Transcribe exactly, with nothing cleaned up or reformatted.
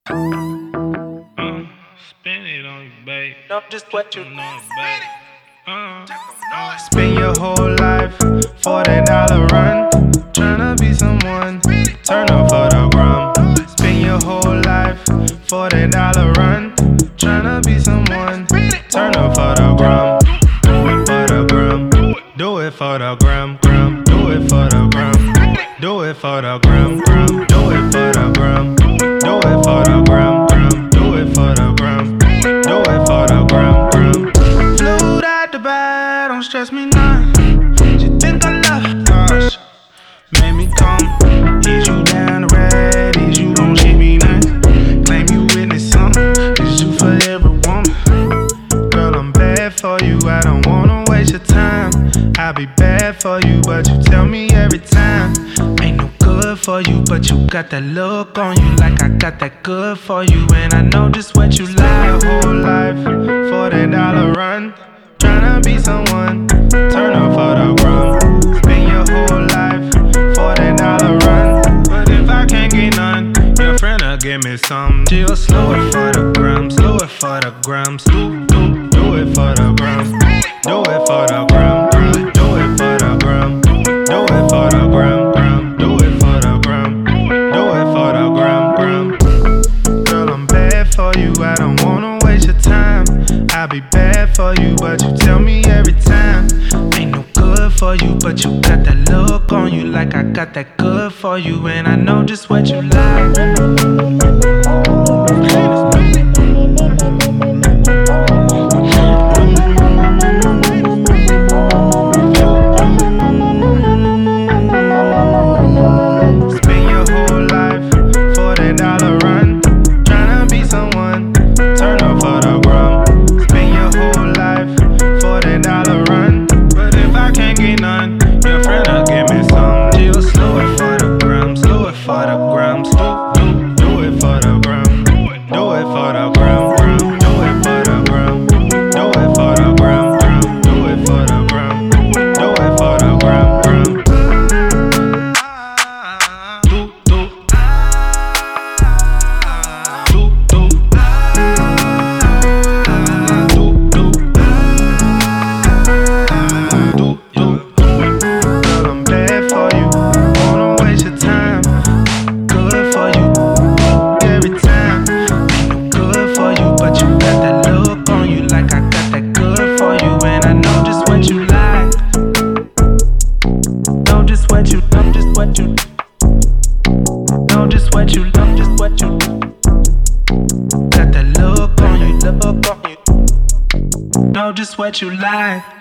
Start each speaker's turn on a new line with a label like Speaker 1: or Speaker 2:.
Speaker 1: Uh, spin it on you, babe.
Speaker 2: Know just what you
Speaker 1: know, babe. Uh, uh.
Speaker 3: Spend your whole life for that dollar run. Tryna be someone, turn up for the gram. Spend your whole life for that dollar run. Tryna be someone, turn up for the gram. Do it for the gram. Do it for the gram, gram. Do it for the gram. Do it for the gram, gram. Do it for the gram. Do it for the gram, gram. Do it for the gram. Do it for the gram, gram. Flew out the bed, don't stress me none. She think I love, gosh. Made me come, ease you down the red, ease you don't shit me nothing. Claim you witness something, is you for every woman. Girl, I'm bad for you, I don't wanna waste your time. I'll be bad for you, but you tell me every time. Ain't no good for you, but you got that look on you, like I got that good for you. And I know just what you like. Your whole life for that dollar run. Tryna be someone, turn up for the gram. Spend your whole life for that dollar run. But if I can't get none, your friend'll give me some. She'll slow it for the gram, slow it for the grams. Do, do, do it for the gram. Do it for the gram, gram. Do it for the gram. Do it for the gram, gram. Do it for the gram. Do it for the gram, gram. Girl, I'm bad for you, I don't wanna waste your time. I'll be bad for you, but you tell me every time. Ain't no good for you, but you got that look on you, like I got that good for you. And I know just what you like. Know just what you like.